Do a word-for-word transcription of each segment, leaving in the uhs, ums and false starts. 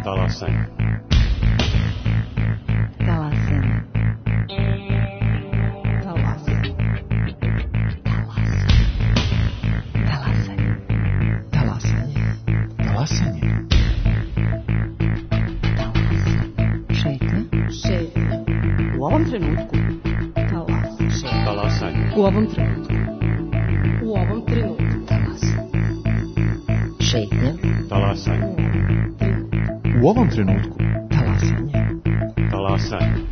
Talasanje. Talasanje. Talasanje. Talasanje. Talasanje. Talasanje. Šetnja. Šetnja. U ovom trenutku. Talasanje. Talasanje. U ovom trenutku. U ovom trenutku. Talasanje. Šetnja. Talasanje. U ovom trenutku. Talasanje. Talasanje.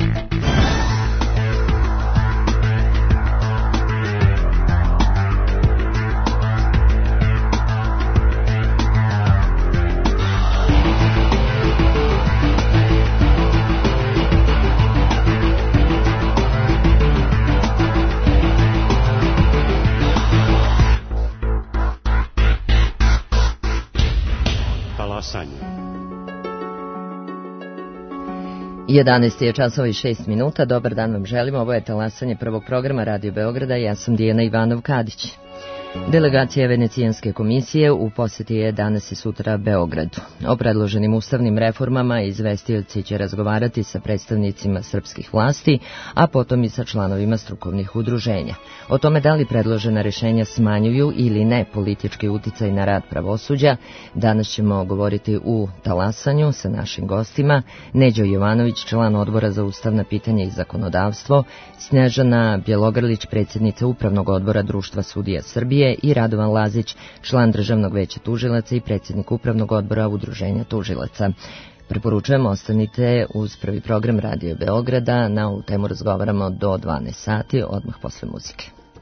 jedanaest je časova i šest minuta. Dobar dan vam želimo. Ovo je talasanje prvog programa Radio Beograda. Ja sam Dijana Ivanov-Kadić. Delegacija Venecijanske komisije u posjeti je danas i sutra Beogradu. O predloženim ustavnim reformama izvestioci će razgovarati sa predstavnicima srpskih vlasti, a potom i sa članovima strukovnih udruženja. O tome da li predložena rješenja smanjuju ili ne politički uticaj na rad pravosuđa, danas ćemo govoriti u talasanju sa našim gostima. Neđo Jovanović, član odbora za ustavna pitanja i zakonodavstvo, Snježana Bjelogrlić, predsjednica Upravnog odbora Društva sudija Srbije, i Radovan Lazić, član Državnog veća tužilaca i predsjednik Upravnog odbora Udruženja tužilaca. Preporučujemo, ostanite uz prvi program Radio Beograda. Na ovu temu razgovaramo do dvanaest sati, odmah posle muzike.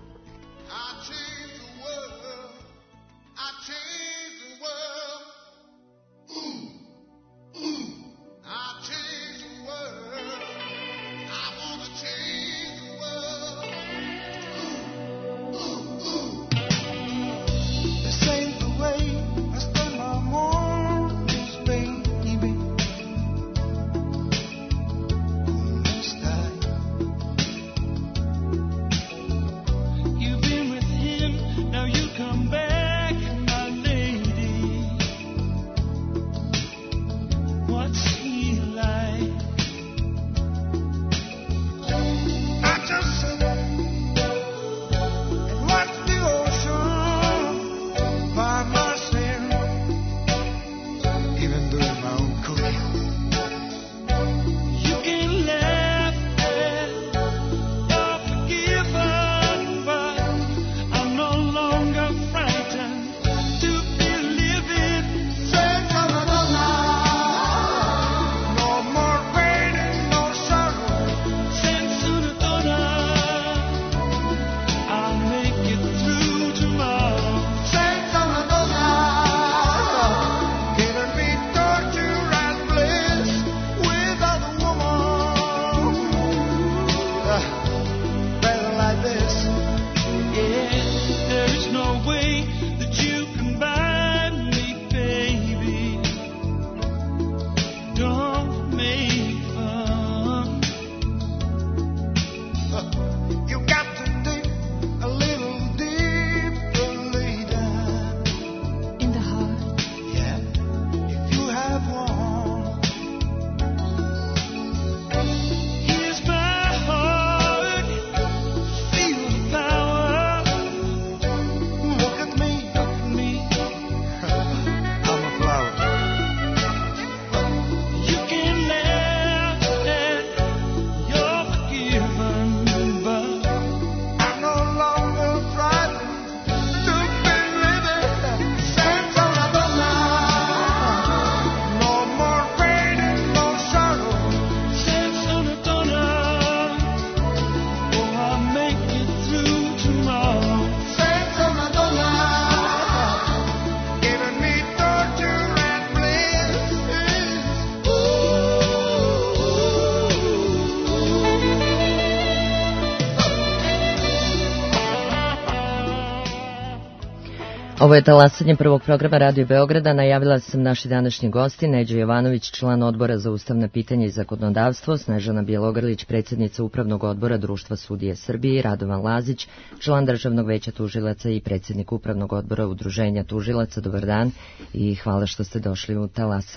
Ovo je talasanje prvog programa Radio Beograda. Najavila sam naši današnji gosti, Neđo Jovanović, član odbora za ustavna pitanja i zakonodavstvo, Snježana Bjelogrlić, predsjednica Upravnog odbora Društva sudije Srbije, Radovan Lazić, član Državnog veća tužilaca i predsjednik Upravnog odbora Udruženja tužilaca. Dobar dan i hvala što ste došli u talasanje.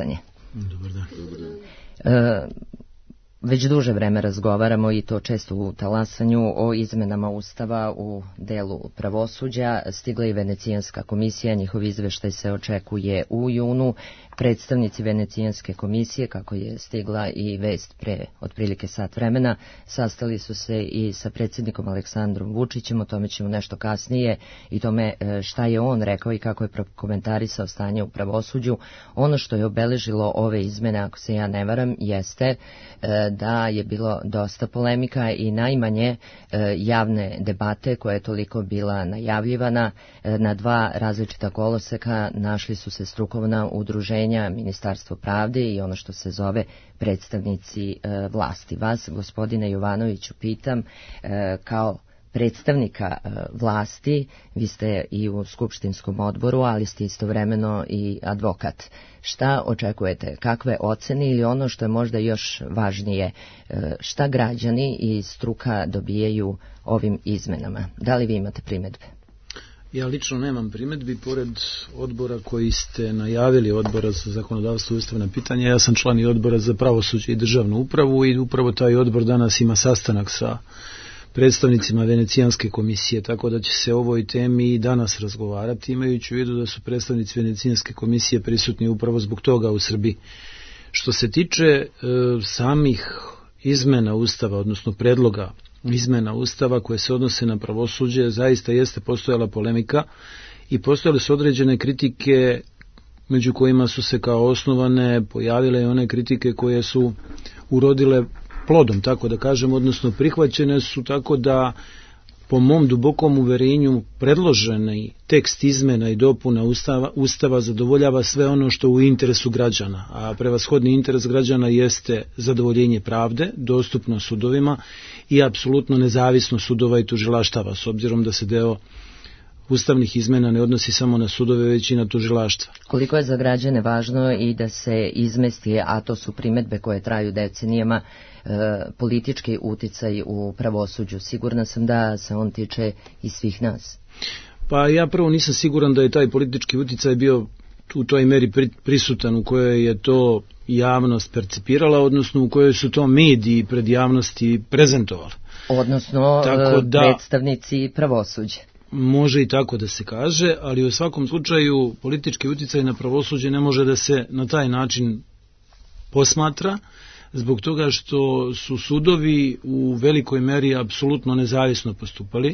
Dobar dan. E, Već duže vreme razgovaramo i to često u talasanju o izmenama Ustava u delu pravosuđa. Stigla i Venecijanska komisija, njihov izveštaj se očekuje u junu. Predstavnici Venecijanske komisije, kako je stigla i vest pre otprilike sat vremena, sastali su se i sa predsjednikom Aleksandrom Vučićem, o tome ćemo nešto kasnije i tome šta je on rekao i kako je prokomentarisao stanje u pravosuđu. Ono što je obeležilo ove izmene, ako se ja ne varam, jeste da je bilo dosta polemika i najmanje e, javne debate koja je toliko bila najavljivana. E, na dva različita koloseka našli su se strukovna udruženja, Ministarstvo pravde i ono što se zove predstavnici e, vlasti. Vas, gospodine Jovanoviću, pitam e, kao predstavnika e, vlasti, vi ste i u skupštinskom odboru, ali ste istovremeno i advokat. Šta očekujete? Kakve ocene ili ono što je možda još važnije, e, šta građani i struka dobijaju ovim izmenama? Da li vi imate primedbe? Ja lično nemam primedbi, pored odbora koji ste najavili, odbora za zakonodavstvo i ustavna pitanja. Ja sam član i odbora za pravosuđe i državnu upravu i upravo taj odbor danas ima sastanak sa predstavnicima Venecijanske komisije, tako da će se o ovoj temi i danas razgovarati, imajući u vidu da su predstavnici Venecijanske komisije prisutni upravo zbog toga u Srbiji. Što se tiče e, samih izmena Ustava, odnosno predloga izmena Ustava koje se odnose na pravosuđe, zaista jeste postojala polemika i postojale su određene kritike, među kojima su se kao osnovane pojavile i one kritike koje su urodile plodom, tako da kažem, odnosno prihvaćene su, tako da po mom dubokom uverenju predloženi tekst izmena i dopuna Ustava, Ustava zadovoljava sve ono što u interesu građana, a prevashodni interes građana jeste zadovoljenje pravde, dostupno sudovima i apsolutno nezavisno sudova i tužilaštava, s obzirom da se deo ustavnih izmena ne odnosi samo na sudove, već i na tužilaštva. Koliko je za građane važno i da se izmesti, a to su primedbe koje traju decenijama, e, politički uticaj u pravosuđu? Sigurna sam da se on tiče i svih nas. Pa ja prvo nisam siguran da je taj politički uticaj bio u toj meri prisutan u kojoj je to javnost percipirala, odnosno u kojoj su to mediji pred javnosti prezentovali. Odnosno da, predstavnici pravosuđa. Može i tako da se kaže, ali u svakom slučaju politički uticaj na pravosuđe ne može da se na taj način posmatra, zbog toga što su sudovi u velikoj meri apsolutno nezavisno postupali.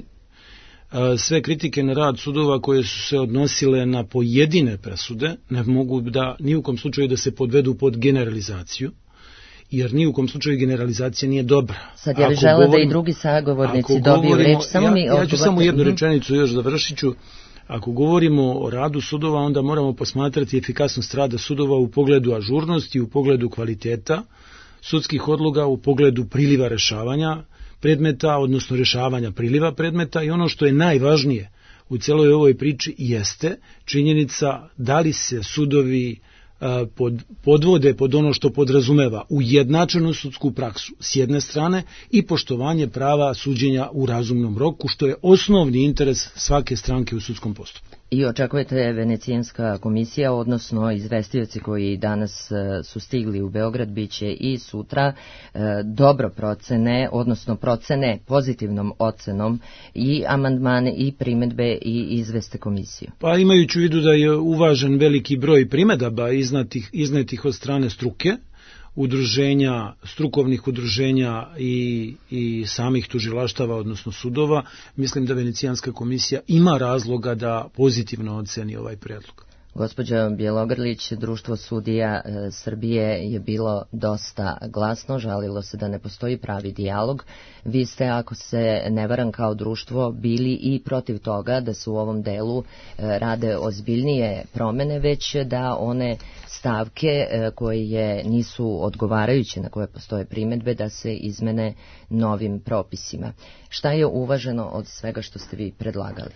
Sve kritike na rad sudova koje su se odnosile na pojedine presude ne mogu da ni u kom slučaju da se podvedu pod generalizaciju, jer ni u kom slučaju generalizacija nije dobra. Sad ja bih žela da i drugi sagovornici dobiju reč. Samo ja, mi ja ću samo jednu rečenicu još završit ću. Ako govorimo o radu sudova, onda moramo posmatrati efikasnost rada sudova u pogledu ažurnosti, u pogledu kvaliteta sudskih odluka, u pogledu priliva rešavanja predmeta, odnosno rešavanja priliva predmeta, i ono što je najvažnije u celoj ovoj priči jeste činjenica da li se sudovi Pod, podvode pod ono što podrazumeva ujednačenu sudsku praksu s jedne strane i poštovanje prava suđenja u razumnom roku, što je osnovni interes svake stranke u sudskom postupku. I očekujete Venecijanska komisija, odnosno izvestioci koji danas su stigli u Beograd, bit će i sutra dobro procene, odnosno procene pozitivnom ocenom i amandmane i primedbe i izveste komisiju? Pa imajući u vidu da je uvažen veliki broj primedaba iznetih, iznetih od strane struke, udruženja, strukovnih udruženja i, i samih tužilaštava, odnosno sudova, mislim da Venecijanska komisija ima razloga da pozitivno oceni ovaj predlog. Gospođa Bjelogrlić, Društvo sudija e, Srbije je bilo dosta glasno, žalilo se da ne postoji pravi dijalog. Vi ste, ako se ne varam, kao društvo bili i protiv toga da se u ovom delu e, rade ozbiljnije promene, već da one stavke e, koje nisu odgovarajuće, na koje postoje primedbe, da se izmene novim propisima. Šta je uvaženo od svega što ste vi predlagali?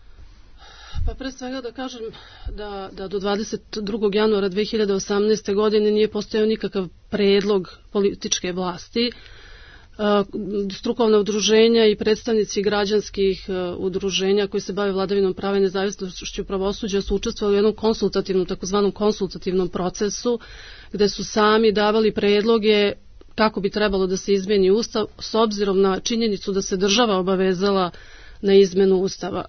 Pa pre svega da kažem da, da do dvadeset drugog januara dve hiljade osamnaeste. godine nije postojao nikakav predlog političke vlasti strukovna udruženja i predstavnici građanskih udruženja koji se bave vladavinom prava i nezavisnošću pravosuđa su učestvovali u jednom konsultativnom, takozvanom konsultativnom procesu, gde su sami davali predloge kako bi trebalo da se izmeni Ustav s obzirom na činjenicu da se država obavezala na izmenu Ustava.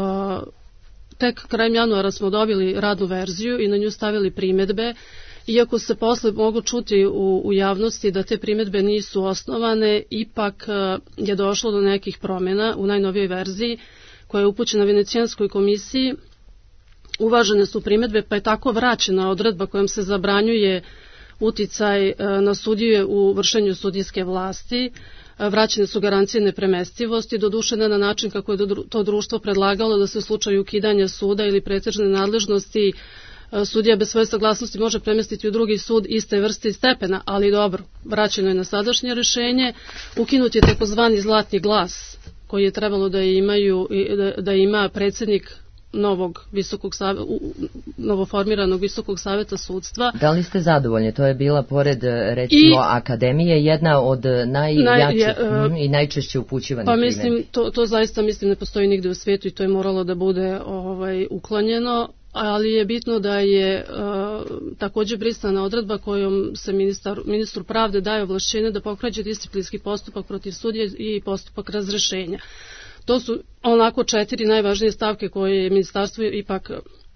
Tek krajem januara smo dobili radnu verziju i na nju stavili primedbe, iako se posle mogu čuti u, u javnosti da te primedbe nisu osnovane, ipak je došlo do nekih promjena u najnovijoj verziji koja je upućena Venecijanskoj komisiji. Uvažene su primedbe, pa je tako vraćena odredba kojom se zabranjuje uticaj na sudije u vršenju sudijske vlasti. Vraćene su garancije nepremestivosti, doduše ne na način kako je to društvo predlagalo da se u slučaju ukidanja suda ili pretežne nadležnosti sudija bez svoje saglasnosti može premestiti u drugi sud iste vrste i stepena, ali dobro, vraćeno je na sadašnje rješenje. Ukinut je takozvani zlatni glas koji je trebalo da imaju da, da ima predsjednik novog visokog saveta, novoformiranog visokog saveta sudstva. Da li ste zadovoljni? To je bila pored recimo I, akademije jedna od najjačih naj, uh, i najčešće upućivanih pa primjedbi. Mislim, to, to zaista mislim ne postoji nigde u svijetu i to je moralo da bude ovaj, uklonjeno, ali je bitno da je uh, također brisana odredba kojom se ministar, ministru pravde daje ovlašćenje da pokreće disciplinski postupak protiv sudije i postupak razrešenja. To su onako četiri najvažnije stavke koje je ministarstvo ipak,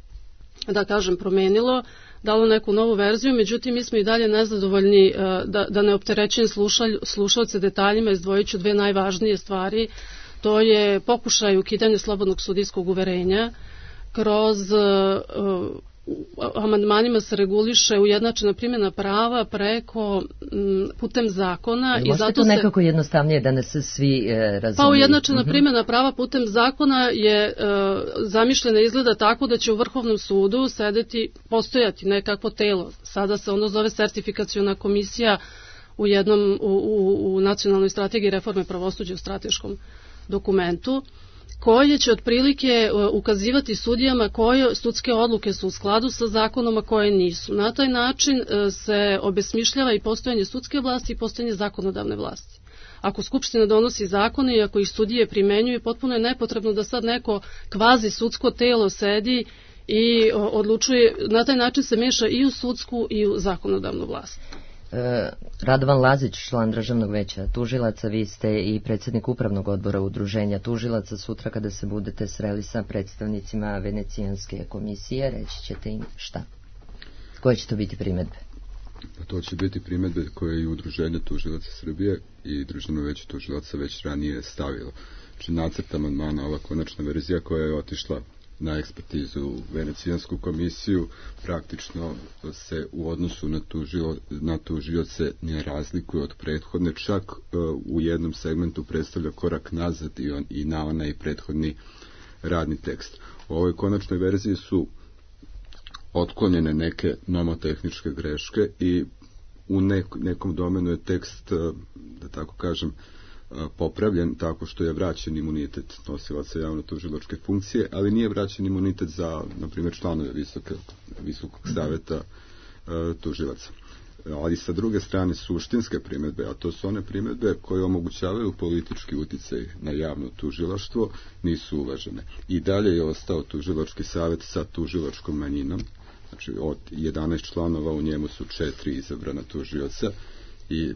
da kažem, promenilo, dalo neku novu verziju, međutim mi smo i dalje nezadovoljni, da, da ne opterećujem slušalce detaljima, izdvojit ću dve najvažnije stvari. To je pokušaj ukidanja slobodnog sudijskog uverenja kroz uh, amandmanima se reguliše ujednačena primjena prava preko m, putem zakona. I zato to nekako se, jednostavnije da ne se svi e, razumiju? Pa ujednačena uh-huh. primjena prava putem zakona je e, zamišljena izgleda tako da će u Vrhovnom sudu sedeti, postojati nekakvo telo. Sada se ono zove sertifikaciona komisija u jednom u, u, u nacionalnoj strategiji reforme pravosuđa u strateškom dokumentu, koje će otprilike ukazivati sudijama koje sudske odluke su u skladu sa zakonom, a koje nisu. Na taj način se obesmišljava i postojanje sudske vlasti i postojanje zakonodavne vlasti. Ako Skupština donosi zakone i ako ih sudije primenjuju, potpuno je nepotrebno da sad neko kvazi sudsko telo sedi i odlučuje. Na taj način se meša i u sudsku i u zakonodavnu vlast. Radovan Lazić, član Državnog veća tužilaca, vi ste i predsjednik upravnog odbora udruženja tužilaca. Sutra kada se budete sreli sa predstavnicima Venecijanske komisije, reći ćete im šta? Koje će to biti primjedbe? To će biti primjedbe koje i udruženje tužilaca Srbije i Državno veće tužilaca već ranije stavilo. Znači nacrt amandmana, ova konačna verzija koja je otišla na ekspertizu u Venecijansku komisiju, praktično se u odnosu na, tužio, na tužioce ne razlikuje od prethodne, čak uh, u jednom segmentu predstavlja korak nazad i, on, i na onaj prethodni radni tekst. U ovoj konačnoj verziji su otklonjene neke nomotehničke greške i u nek, nekom domenu je tekst, uh, da tako kažem, popravljen tako što je vraćen imunitet nosilaca javno-tužilačke funkcije, ali nije vraćen imunitet za, na primjer, članove visoke, visokog saveta e, tužilaca. Ali sa druge strane suštinske primjedbe, a to su one primjedbe koje omogućavaju politički uticaj na javno tužilaštvo, nisu uvažene. I dalje je ostao tužilački savet sa tužilačkom manjinom, znači od jedanaest članova u njemu su četiri izabrana tužioca i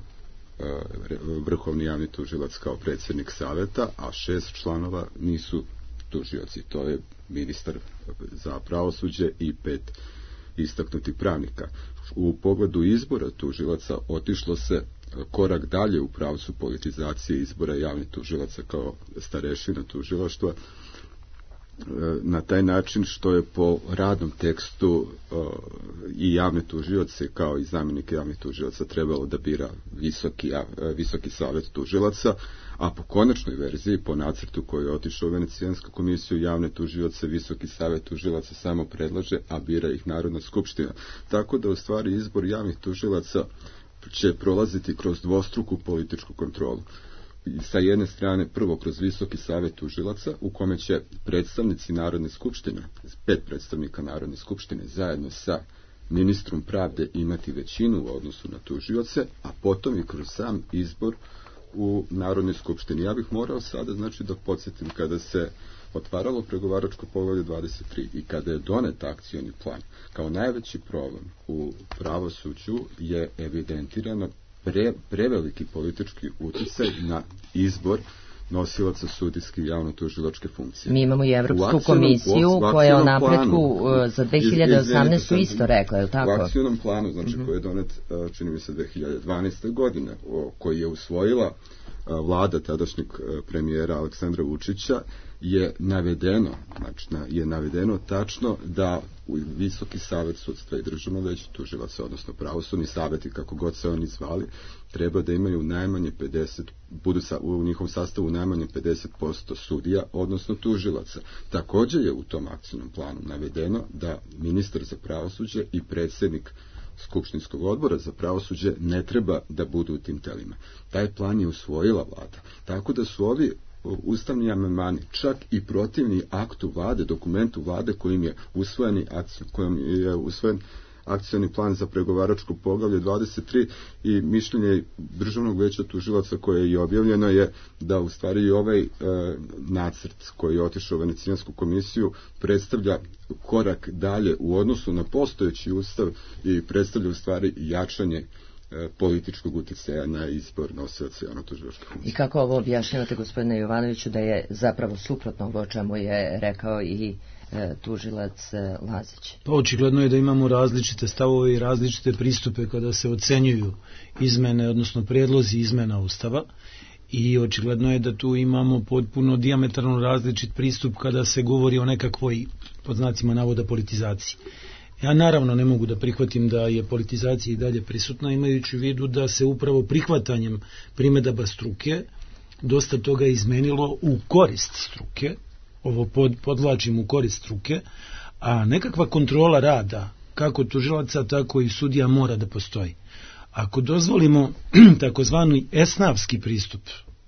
vrhovni javni tužilac kao predsjednik saveta, a šest članova nisu tužioci. To je ministar za pravosuđe i pet istaknutih pravnika. U pogledu izbora tužilaca otišlo se korak dalje u pravcu politizacije izbora javnih tužilaca kao starešina tužilaštva, na taj način što je po radnom tekstu uh, i javne tužioce kao i zamjenike javnih tužilaca trebalo da bira visoki, uh, visoki savjet tužilaca, a po konačnoj verziji, po nacrtu koji je otišao u Venecijansku komisiju, javne tužioce visoki savjet tužilaca samo predlaže, a bira ih Narodna skupština. Tako da u stvari izbor javnih tužilaca će prolaziti kroz dvostruku političku kontrolu. Sa jedne strane prvo kroz visoki savjet tužilaca u kome će predstavnici Narodne skupštine, pet predstavnika Narodne skupštine zajedno sa ministrom pravde imati većinu u odnosu na tužioce, a potom i kroz sam izbor u Narodnoj skupštini. Ja bih morao sada, znači, da podsjetim kada se otvaralo pregovaračko poglavlje dvadeset tri i kada je donet akcioni plan, kao najveći problem u pravosuđu je evidentirano pre, preveliki politički uticaj na izbor nosilaca sudijske i javno-tužilačke funkcije. Mi imamo i Evropsku komisiju koja je o napretku planu, za dve hiljade osamnaestu isto rekla, je li tako? U akcionom planu, znači uh-huh. koji je donet, čini mi se, dve hiljade dvanaeste. godine, o, koji je usvojila vlada tadašnjeg premijera Aleksandra Vučića, je navedeno, znači je navedeno tačno da Visoki savet sudstva i Državno veće tužilaca, odnosno pravosudni saveti, kako god se oni zvali, treba da imaju najmanje pedeset, budu sa, u njihovom sastavu najmanje pedeset posto sudija, odnosno tužilaca. Također je u tom akcijnom planu navedeno da ministar za pravosuđe i predsjednik Skupštinskog odbora za pravosuđe ne treba da budu u tim telima. Taj plan je usvojila vlada. Tako da su ovi ustavni amandmani čak i protivni aktu vlade, dokumentu vlade kojim je usvojeni akciju, kojim je usvojen akcioni plan za pregovaračko poglavlje dvadeset tri i mišljenje Državnog veća tužilaca koje je i objavljeno je da u stvari i ovaj e, nacrt koji je otišao u Venecijansku komisiju predstavlja korak dalje u odnosu na postojeći ustav i predstavlja u stvari jačanje e, političkog utjecaja na izbor nosilaca javno-tužilačke funkcije. I kako ovo objašnjavate, gospodine Jovanoviću, da je zapravo suprotno o čemu je rekao i tužilac Lazić? Pa očigledno je da imamo različite stavove i različite pristupe kada se ocenjuju izmene, odnosno prijedlozi izmena Ustava, i očigledno je da tu imamo potpuno dijametralno različit pristup kada se govori o nekakvoj, pod znacima navoda, politizaciji. Ja naravno ne mogu da prihvatim da je politizacija i dalje prisutna, imajući u vidu da se upravo prihvatanjem primedaba struke dosta toga izmenilo u korist struke, ovo pod, podvlačim u korist struke, a nekakva kontrola rada, kako tužilaca, tako i sudija, mora da postoji. Ako dozvolimo takozvani esnavski pristup,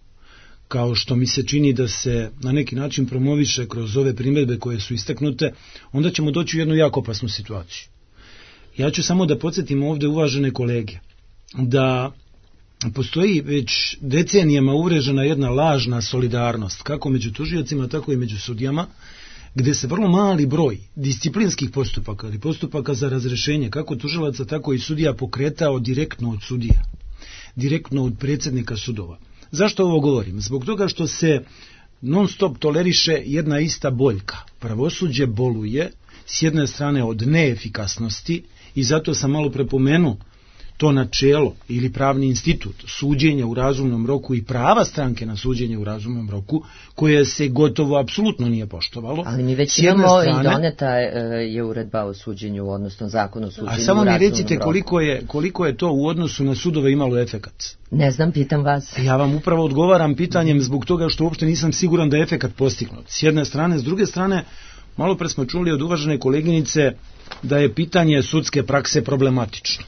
kao što mi se čini da se na neki način promoviše kroz ove primjedbe koje su istaknute, onda ćemo doći u jednu jako opasnu situaciju. Ja ću samo da podsjetim ovdje uvažene kolege, da postoji već decenijama uvrežena jedna lažna solidarnost, kako među tužiocima, tako i među sudijama, gdje se vrlo mali broj disciplinskih postupaka ili postupaka za razrešenje, kako tužilaca, tako i sudija, pokretao direktno od sudija, direktno od predsjednika sudova. Zašto ovo govorim? Zbog toga što se non stop toleriše jedna ista boljka. Pravosuđe boluje s jedne strane od neefikasnosti, i zato sam malo prepomenuo to načelo ili pravni institut suđenja u razumnom roku i prava stranke na suđenje u razumnom roku, koje se gotovo apsolutno nije poštovalo. Ali mi već imamo strane, i doneta je uredba o suđenju, odnosno zakon o suđenju u razumnom roku. A samo mi recite koliko je, koliko je to u odnosu na sudove imalo efekat? Ne znam, pitam vas. Ja vam upravo odgovaram pitanjem zbog toga što uopšte nisam siguran da je efekat postignut. S jedne strane, s druge strane, malo pre smo čuli od uvažene koleginice da je pitanje sudske prakse problematično.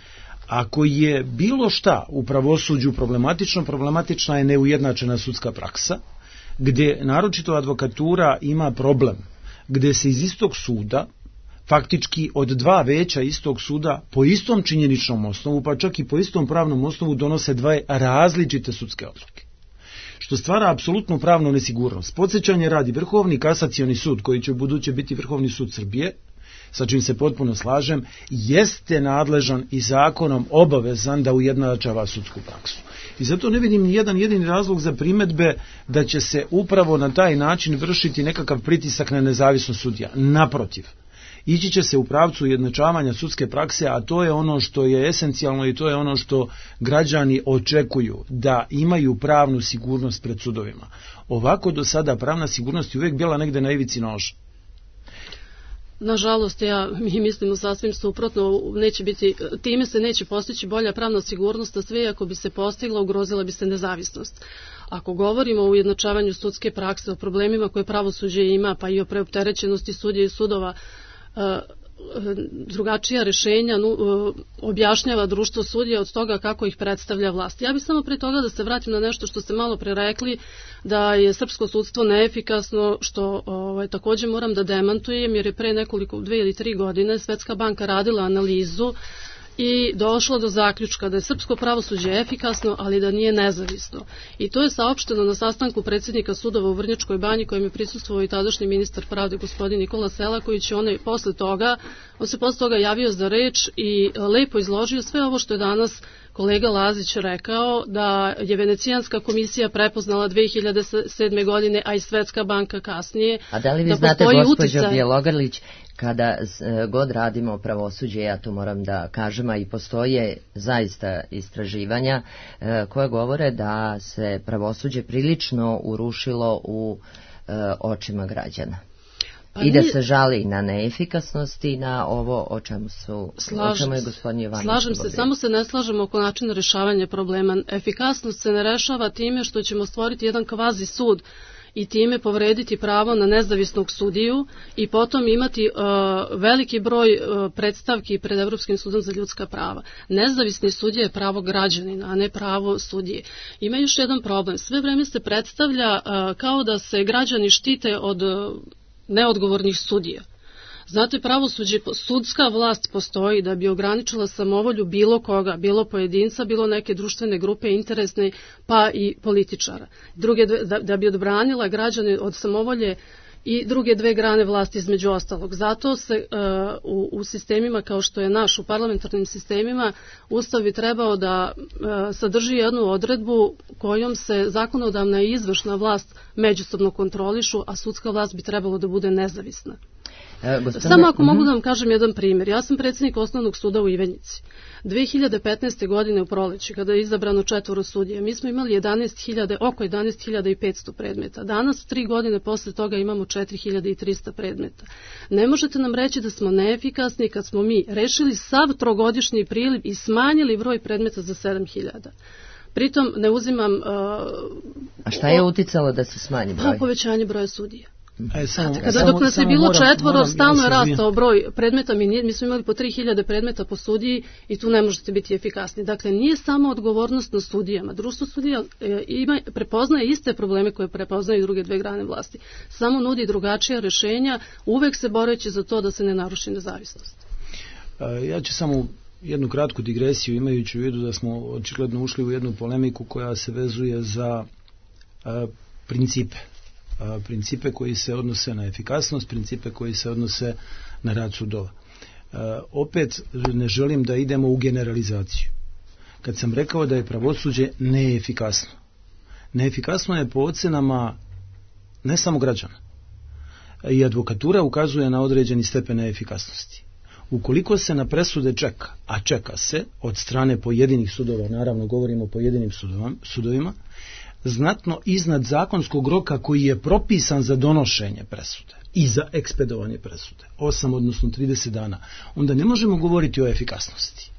Ako je bilo šta u pravosuđu problematično, problematična je neujednačena sudska praksa, gdje naročito advokatura ima problem, gdje se iz istog suda, faktički od dva veća istog suda, po istom činjeničnom osnovu, pa čak i po istom pravnom osnovu, donose dve različite sudske odluke, što stvara apsolutnu pravnu nesigurnost. Podsjećanje radi, Vrhovni kasacioni sud, koji će u buduće biti Vrhovni sud Srbije, sa čim se potpuno slažem, jeste nadležan i zakonom obavezan da ujednačava sudsku praksu. I zato ne vidim ni jedan jedini razlog za primedbe da će se upravo na taj način vršiti nekakav pritisak na nezavisnost sudija. Naprotiv, ići će se u pravcu ujednačavanja sudske prakse, a to je ono što je esencijalno i to je ono što građani očekuju, da imaju pravnu sigurnost pred sudovima. Ovako do sada pravna sigurnost je uvijek bila negde na ivici noža. Nažalost, ja mi mislimo sasvim suprotno, neće biti, time se neće postići bolja pravna sigurnost, a sve ako bi se postigla, ugrozila bi se nezavisnost. Ako govorimo o ujednačavanju sudske prakse, o problemima koje pravosuđe ima, pa i o preopterećenosti sudija i sudova, drugačija rješenja objašnjava društvo sudija od toga kako ih predstavlja vlast. Ja bih samo pre toga da se vratim na nešto što ste malo pre rekli, da je srpsko sudstvo neefikasno, što ovaj, također moram da demantujem, jer je pre nekoliko, dve ili tri godine Svetska banka radila analizu i došla do zaključka da je srpsko pravosuđe efikasno, ali da nije nezavisno. I to je saopšteno na sastanku predsjednika sudova u Vrnjačkoj banji, kojem je prisustvovao i tadašnji ministar pravde gospodin Nikola Selaković. On je posle toga, on se posle toga javio za reč i lepo izložio sve ovo što je danas kolega Lazić rekao, da je Venecijanska komisija prepoznala dve hiljade sedme godine, a i Svetska banka kasnije. A da li vi da znate, gospođo uticaj... Bjelogrlić, kada god radimo pravosuđe, ja to moram da kažem, a i postoje zaista istraživanja koje govore da se pravosuđe prilično urušilo u očima građana. Pa i da nije... se žali na neefikasnost i na ovo o čemu su slažem, o čemu je gospodin Jovanović. Slažem se, samo se ne slažemo oko načina rešavanja problema. Efikasnost se ne rešava time što ćemo stvoriti jedan kvazi sud i time povrediti pravo na nezavisnog sudiju i potom imati uh, veliki broj uh, predstavki pred Evropskim sudom za ljudska prava. Nezavisni sudija je pravo građanina, a ne pravo sudije. Ima još jedan problem. Sve vreme se predstavlja uh, kao da se građani štite od uh, neodgovornih sudija. Znate, pravosuđe, sudska vlast postoji da bi ograničila samovolju bilo koga, bilo pojedinca, bilo neke društvene grupe, interesne, pa i političara. Druge, da, da bi odbranila građane od samovolje i druge dve grane vlasti između ostalog. Zato se uh, u, u sistemima kao što je naš, u parlamentarnim sistemima, Ustav bi trebao da uh, sadrži jednu odredbu kojom se zakonodavna i izvršna vlast međusobno kontrolišu, a sudska vlast bi trebalo da bude nezavisna. E, gospodine... Samo ako uh-huh. mogu da vam kažem jedan primjer. Ja sam predsjednik Osnovnog suda u Ivanjici. dve hiljade petnaeste. godine u proleći, kada je izabrano četvoro sudija, mi smo imali jedanaest hiljada, oko jedanaest hiljada petsto predmeta. Danas, tri godine posle toga, imamo četiri hiljade trista predmeta. Ne možete nam reći da smo neefikasni kad smo mi rešili sav trogodišnji priliv i smanjili broj predmeta za sedam hiljada. Pritom ne uzimam... Uh, A šta je uticalo da se smanji broj? Pa, povećanje broja sudija. E, samo, Kada samo, dok nas je bilo moram, četvoro, moram, stalno je rastao broj predmeta, mi, mi smo imali po tri hiljade predmeta po sudiji i tu ne možete biti efikasni. Dakle, nije samo odgovornost na sudijama. Društvo sudija e, ima, prepoznaje iste probleme koje prepoznaju druge dve grane vlasti. Samo nudi drugačija rešenja, uvek se boreći za to da se ne naruši nezavisnost. E, ja ću samo jednu kratku digresiju, imajući u vidu da smo očigledno ušli u jednu polemiku koja se vezuje za e, principe. principe koji se odnose na efikasnost, principe koji se odnose na rad sudova. E, opet ne želim da idemo u generalizaciju. Kad sam rekao da je pravosuđe neefikasno, neefikasno je po ocenama ne samo građana. I advokatura ukazuje na određeni stepen neefikasnosti. Ukoliko se na presude čeka, a čeka se od strane pojedinih sudova, naravno govorimo o pojedinim sudovima, znatno iznad zakonskog roka koji je propisan za donošenje presude i za ekspedovanje presude, osam odnosno trideset dana, onda ne možemo govoriti o efikasnosti.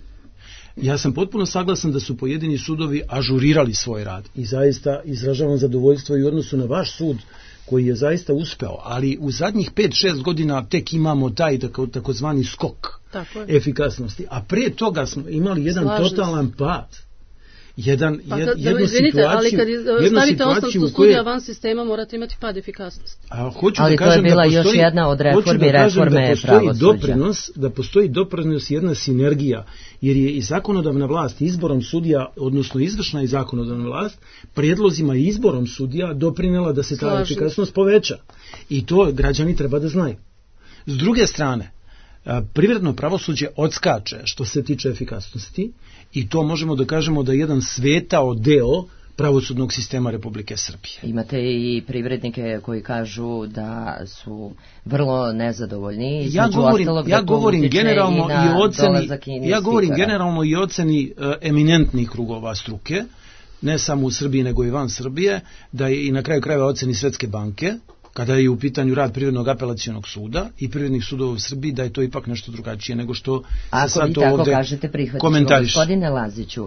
Ja sam potpuno saglasan da su pojedini sudovi ažurirali svoj rad i zaista izražavam zadovoljstvo i u odnosu na vaš sud koji je zaista uspeo, ali u zadnjih pet šest godina tek imamo taj tako, takozvani skok efikasnosti, a prije toga smo imali jedan Slažem totalan se. pad. Jedan, pa, jed, jednu izvinite, situaciju, ali kad stavite osnovstvo studija van sistema morate imati pad efikasnosti. A hoću ali da kažem to je bila da postoji, još jedna od reformi da reforme da postoji pravosuđa. Doprinos, da postoji doprinos jedna sinergija, jer je i zakonodavna vlast izborom sudija, odnosno izvršna i zakonodavna vlast, prijedlozima i izborom sudija doprinela da se ta Slažim. efikasnost poveća. I to građani treba da znaju. S druge strane, privredno pravosuđe odskače što se tiče efikasnosti i to možemo da kažemo da je jedan svetao deo pravosudnog sistema Republike Srbije. Imate i privrednike koji kažu da su vrlo nezadovoljni. Ja govorim, ja govorim generalno i, i oceni, ja govorim generalno i oceni uh, eminentnih krugova struke, ne samo u Srbiji nego i van Srbije, da je i na kraju krajeva oceni Svetske banke, kada je u pitanju rad Privrednog apelacionog suda i privrednih sudova u Srbiji, da je to ipak nešto drugačije nego što Ako se sad to ovdje komentariš. Ako vi tako kažete, prihvatit ću. Gospodine Laziću,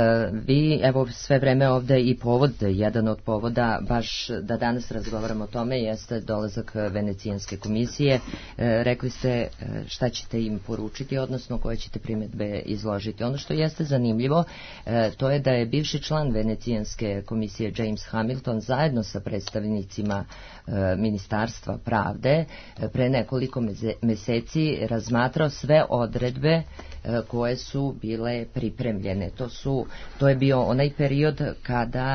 vi evo sve vreme ovdje i povod, jedan od povoda, baš da danas razgovaramo o tome, jeste dolazak Venecijanske komisije. Rekli ste šta ćete im poručiti, odnosno koje ćete primjedbe izložiti. Ono što jeste zanimljivo, to je da je bivši član Venecijanske komisije James Hamilton zajedno sa predstavnicima Ministarstva pravde pre nekoliko meseci razmatrao sve odredbe koje su bile pripremljene. To su, to je bio onaj period kada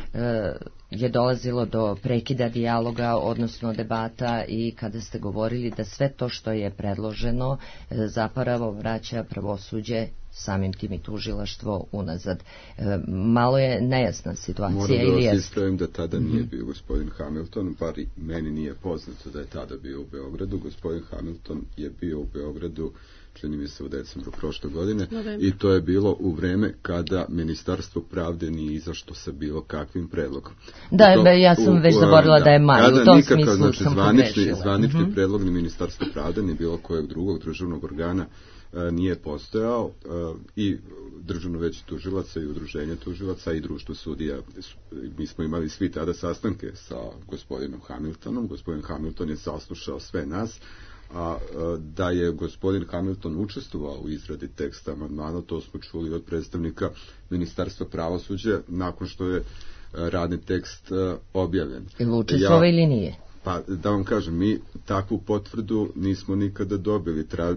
je dolazilo do prekida dijaloga, odnosno debata, i kada ste govorili da sve to što je predloženo zapravo vraća pravosuđe, samim tim i tužilaštvo, unazad. Malo je nejasna situacija. Moram da vas ispravim da tada nije bio gospodin Hamilton, bar meni nije poznato da je tada bio u Beogradu. Gospodin Hamilton je bio u Beogradu, čini mi se, u decembru prošle godine, i to je bilo u vreme kada Ministarstvo pravde nije izašlo sa bilo kakvim predlogom. Da, to, ja sam u, već zaborila da, da je maj, u tom nikakav, smislu znači, sam zvanični, pogrešila. zvanični uh-huh. predlog ni Ministarstva pravde, ni bilo kojeg drugog državnog organa nije postojao, i Državno veće tužilaca i Udruženje tužilaca i Društvo sudija. Mi smo imali svi tada sastanke sa gospodinom Hamiltonom. Gospodin Hamilton je saslušao sve nas, a da je gospodin Hamilton učestvovao u izradi teksta amandmana, to smo čuli od predstavnika Ministarstva pravosuđa nakon što je radni tekst objavljen. Ili učestvovao ja, ili nije? Pa da vam kažem, mi takvu potvrdu nismo nikada dobili. Tra,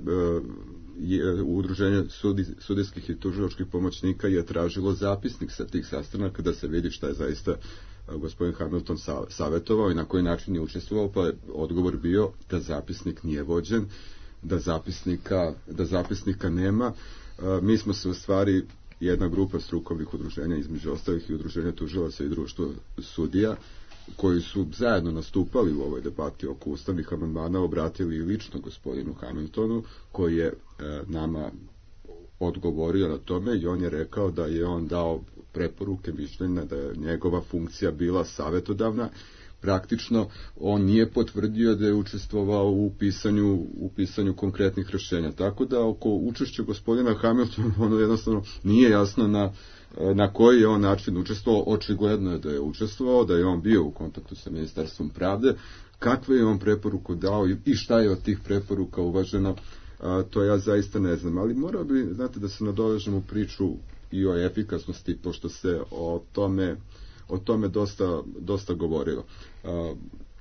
je, Udruženje sudi, sudijskih i tužilačkih pomoćnika je tražilo zapisnik sa tih sastanaka da se vidi šta je zaista gospodin Hamilton savjetovao i na koji način je učestvovao, pa je odgovor bio da zapisnik nije vođen, da zapisnika, da zapisnika nema. Mi smo se u stvari jedna grupa strukovnih udruženja, između ostalih i Udruženja tužilaca i Društvo sudija, koji su zajedno nastupali u ovoj debati oko ustavnih amandmana, obratili i lično gospodinu Hamiltonu, koji je e, nama odgovorio na tome, i on je rekao da je on dao preporuke, mišljenja, da je njegova funkcija bila savjetodavna. Praktično on nije potvrdio da je učestvovao u pisanju, u pisanju konkretnih rješenja. Tako da oko učešća gospodina Hamiltona ono jednostavno nije jasno na na koji je on način učestvovao. Očigledno je da je učestvovao, da je on bio u kontaktu sa Ministarstvom pravde. Kakve je on preporuku dao i šta je od tih preporuka uvaženo, a, to ja zaista ne znam. Ali morao bi, znate, da se nadovežemo priču i o efikasnosti, pošto se o tome, o tome dosta, dosta govorilo. A,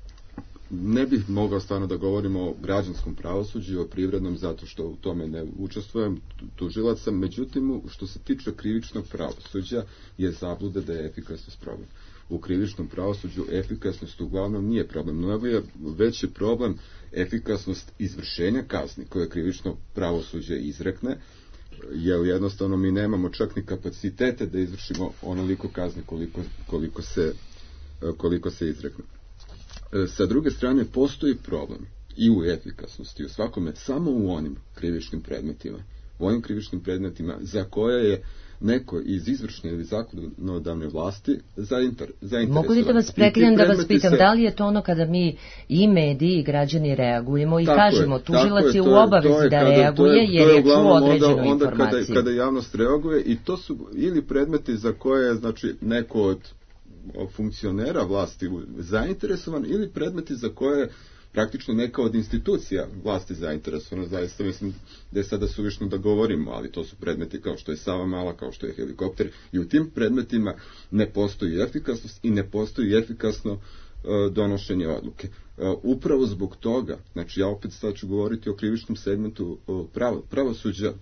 ne bih mogao stvarno da govorimo o građanskom pravosuđu i o privrednom, zato što u tome ne učestvujem, tužilac sam. Međutim, što se tiče krivičnog pravosuđa, je zabluda da je efikasnost problem. U krivičnom pravosuđu efikasnost uglavnom nije problem. Mnogo je veći problem efikasnost izvršenja kazni koje krivično pravosuđe izrekne, jer jednostavno mi nemamo čak ni kapacitete da izvršimo onoliko kazni koliko, koliko, se, koliko se izrekne. Sa druge strane, postoji problem i u efikasnosti, u svakome, samo u onim krivičnim predmetima, u onim krivičnim predmetima za koje je neko iz izvršne ili zakonodavne vlasti zainteresovan. Mogu li da vas prekinem da vas pitam, se... da li je to ono kada mi i mediji i građani reagujemo i tako kažemo, je, tužilac je u obavezi da reaguje je, jer je, je čuo određenu onda, onda informaciju. Kada, kada javnost reaguje, i to su ili predmeti za koje je, znači, neko od funkcionera vlasti zainteresovan, ili predmeti za koje je praktično neka od institucija vlasti zainteresovana. Zaista mislim da je sada suvišno da govorimo, ali to su predmeti kao što je Savamala, kao što je helikopter, i u tim predmetima ne postoji efikasnost i ne postoji efikasno uh, donošenje odluke. Uh, upravo zbog toga, znači ja opet sad ću govoriti o krivičnom segmentu uh, pravo, pravosuđa,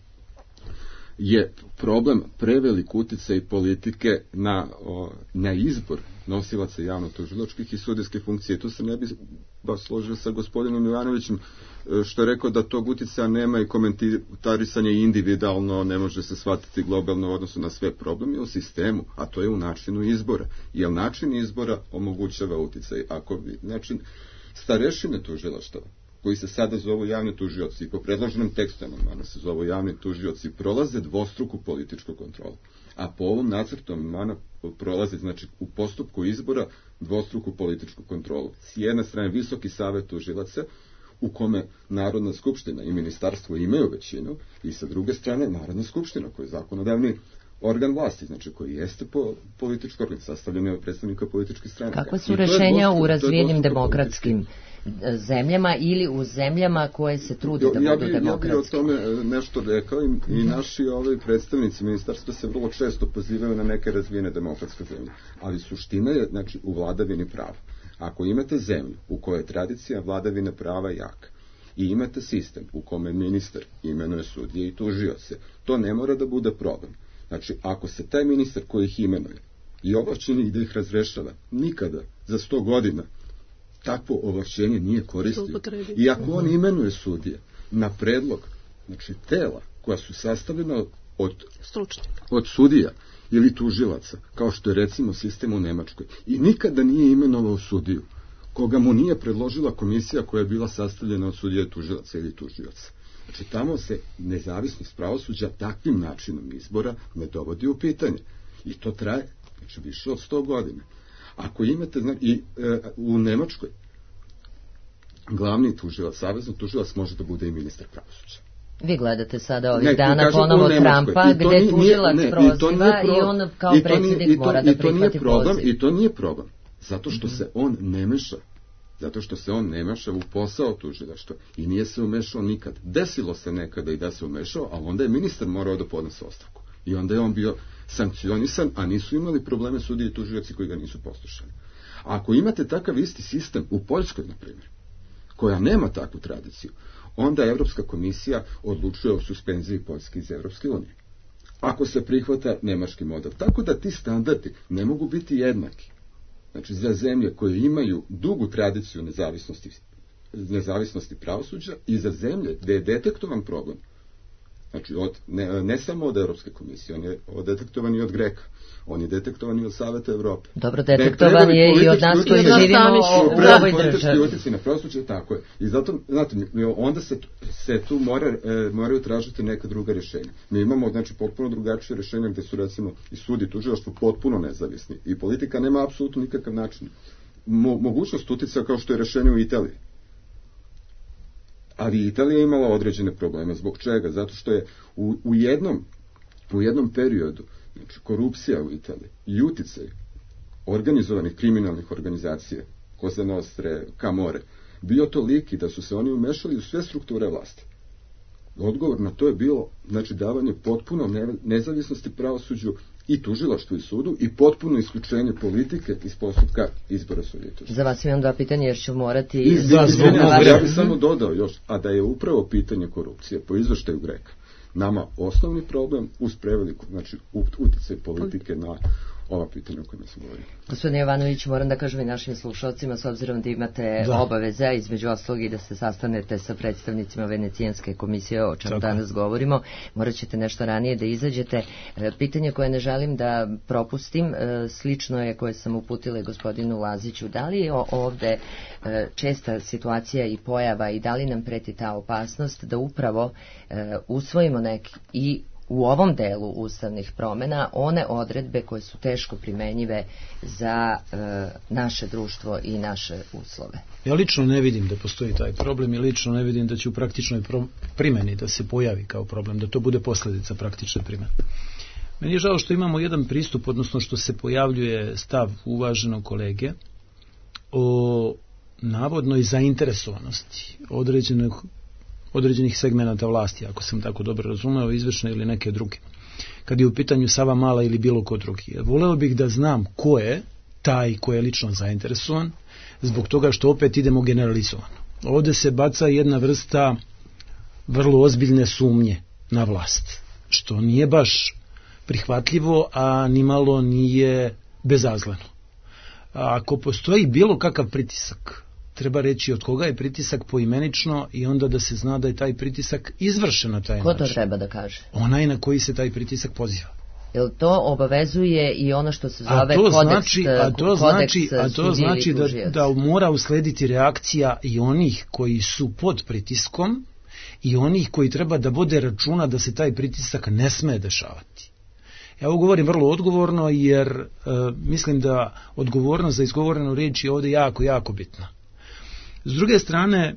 je problem prevelik uticaj politike na, o, na izbor nosilaca javno-tužilačkih i sudijske funkcije. Tu se ne bi baš složio sa gospodinom Ivanovićem, što je rekao da tog uticaja nema i komentarisanje individualno ne može se shvatiti globalno u odnosu na sve probleme u sistemu, a to je u načinu izbora. Jer način izbora omogućava uticaj. Ako bi, znači, starešine tužilaštava, koji se sada zovu javni tužioci, i po predloženom tekstu amandmana se zovu javni tužioci, prolaze dvostruku političku kontrolu. A po ovom nacrtu amandmana prolaze, znači, u postupku izbora dvostruku političku kontrolu. S jedne strane Visoki savet tužilaca, u kome Narodna skupština i ministarstvo imaju većinu, i sa druge strane Narodna skupština, koji je zakonodavni organ vlasti, znači koji jeste po politički organ, sastavljen je od predstavnika političkih stranaka. Kakve su rešenja u razvijenim demokratskim zemljama ili u zemljama koje se trude da ja budu bi, demokratske? Ja bih o tome nešto rekao, i, i naši ovi predstavnici ministarstva se vrlo često pozivaju na neke razvijene demokratske zemlje. Ali suština je, znači, u vladavini prava. Ako imate zemlju u kojoj je tradicija vladavine prava jaka, i imate sistem u kome ministar imenuje sudije i tužioce, to ne mora da bude problem. Znači, ako se taj ministar koji ih imenuje i ovlašćeni i da ih razrešava, nikada za sto godina takvo ovlašćenje nije koristio. I ako on imenuje sudije na predlog, znači tela koja su sastavljena od, od sudija ili tužilaca, kao što je recimo sistem u Nemačkoj, i nikada nije imenovao sudiju koga mu nije predložila komisija koja je bila sastavljena od sudija i tužilaca ili tužilaca. Znači, tamo se nezavisnost pravosuđa takvim načinom izbora ne dovodi u pitanje. I to traje, znači, više od sto godina. Ako imate, znači, i e, u Nemačkoj glavni tužilac, savezni tužilac može da bude i ministar pravosuđa. Vi gledate sada ovih ne, dana ponovo Trumpa, gde tužilac ne, proziva i, i on kao i predsjednik nije, mora da prihvati problem, poziv. I to nije problem, zato što mm-hmm. se on ne meša. Zato što se on ne meša u posao tužilaštva i nije se umešao nikad. Desilo se nekada i da se umešao, a onda je ministar morao da podnese ostavku. I onda je on bio sankcionisan, a nisu imali probleme sudije i tužioci koji ga nisu poslušali. A ako imate takav isti sistem u Poljskoj, na primjer, koja nema takvu tradiciju, onda Evropska komisija odlučuje o suspenziji Poljske iz Evropske unije. Ako se prihvata nemački model. Tako da ti standardi ne mogu biti jednaki. Znači, za zemlje koje imaju dugu tradiciju nezavisnosti, nezavisnosti pravosuđa i za zemlje gde je detektovan problem. Znači, od, ne, ne samo od Evropske komisije, on je detektovan i od Greka, on je detektovan i od Saveta Evrope. Dobro, detektovan je i od nas koji živimo u ovoj državi. Utjecaj na pravosuđe, tako je. I zato, znate, onda se, se tu mora, e, moraju tražiti neka druga rješenja. Mi imamo, znači, potpuno drugačije rješenja gde su, recimo, i sudi i tužilaštvo potpuno nezavisni. I politika nema apsolutno nikakav način. Mo, mogućnost utjecaja kao što je rješenje u Italiji. Ali Italija je imala određene probleme. Zbog čega? Zato što je u, u, jednom, u jednom periodu, znači, korupcija u Italiji i uticaj organizovanih kriminalnih organizacija, Cosa Nostre, Camorre, bio toliki da su se oni umešali u sve strukture vlasti. Odgovor na to je bilo, znači, davanje potpuno ne, nezavisnosti pravosuđu i tužilaštvu i sudu i potpuno isključenje politike iz postupka izbora sudija. Za vas imam dva pitanja jer ću morati... I, da, zbog, ja bih samo dodao još, a da je upravo pitanje korupcije po izveštaju Greka nama osnovni problem uz preveliku, znači, uticaj politike na ova pitanja o kojima sam govorio. Gospodine Jovanović, moram da kažem i našim slušalcima, s obzirom da imate da. obaveze, između ostalog i da se sastanete sa predstavnicima Venecijanske komisije, o čemu Tako. danas govorimo, morat ćete nešto ranije da izađete. Pitanje koje ne želim da propustim, slično je koje sam uputila gospodinu Laziću. Da li je ovde česta situacija i pojava i da li nam preti ta opasnost da upravo usvojimo neki i u ovom delu ustavnih promjena one odredbe koje su teško primenjive za e, naše društvo i naše uslove? Ja lično ne vidim da postoji taj problem i lično ne vidim da će u praktičnoj primjeni da se pojavi kao problem, da to bude posljedica praktične primjene. Meni je žao što imamo jedan pristup, odnosno što se pojavljuje stav uvaženog kolege o navodnoj zainteresovanosti određenog određenih segmenata vlasti, ako sam tako dobro razumeo, izvršne ili neke druge. Kad je u pitanju Sava Mala ili bilo ko drugi. Voleo bih da znam ko je taj ko je lično zainteresovan, zbog toga što opet idemo generalizovano. Ovdje se baca jedna vrsta vrlo ozbiljne sumnje na vlast, što nije baš prihvatljivo, a nimalo nije bezazleno. A ako postoji bilo kakav pritisak, treba reći od koga je pritisak poimenično i onda da se zna da je taj pritisak izvršen na taj način. Ko to treba da kaže? Onaj na koji se taj pritisak poziva. Jel to obavezuje i ono što se zove to kodeks, znači, a to kodeks znači, a to znači da, da mora uslediti reakcija i onih koji su pod pritiskom i onih koji treba da vode računa da se taj pritisak ne sme dešavati. Ja ovo govorim vrlo odgovorno jer e, mislim da odgovornost za izgovorenu riječ je ovdje jako, jako bitna. S druge strane,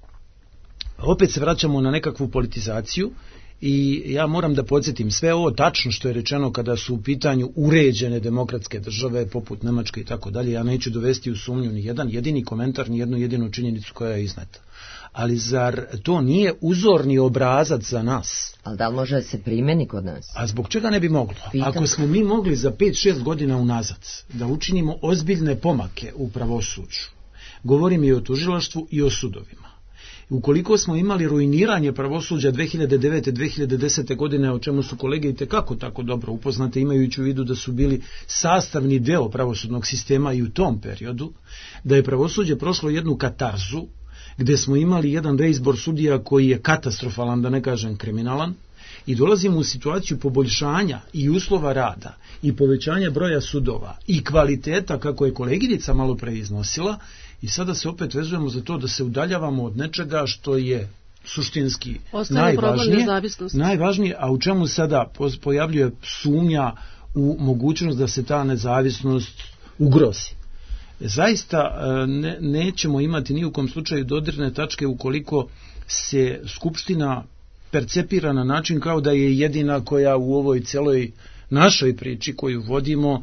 opet se vraćamo na nekakvu politizaciju i ja moram da podsjetim sve ovo tačno što je rečeno kada su u pitanju uređene demokratske države poput Nemačke i tako dalje. Ja neću dovesti u sumnju ni jedan jedini komentar, ni jednu jedinu činjenicu koja je izneta. Ali zar to nije uzorni obrazac za nas? Ali da li može da se primeni kod nas? A zbog čega ne bi moglo? Pitam. Ako smo mi mogli za pet šest godina unazad da učinimo ozbiljne pomake u pravosuđu, govorim i o tužilaštvu i o sudovima. Ukoliko smo imali ruiniranje pravosuđa dve hiljade devete. dve hiljade desete. godine, o čemu su kolege i tekako tako dobro upoznate, imajući u vidu da su bili sastavni deo pravosudnog sistema i u tom periodu, da je pravosuđe prošlo jednu katarzu, gde smo imali jedan reizbor sudija koji je katastrofalan, da ne kažem kriminalan, i dolazimo u situaciju poboljšanja i uslova rada i povećanja broja sudova i kvaliteta, kako je koleginica malo pre iznosila, i sada se opet vezujemo za to da se udaljavamo od nečega što je suštinski najvažnije, najvažnije, a u čemu sada pojavljuje sumnja u mogućnost da se ta nezavisnost ugrozi. Zaista ne, nećemo imati ni u kom slučaju dodirne tačke ukoliko se Skupština percepira na način kao da je jedina koja u ovoj celoj našoj priči koju vodimo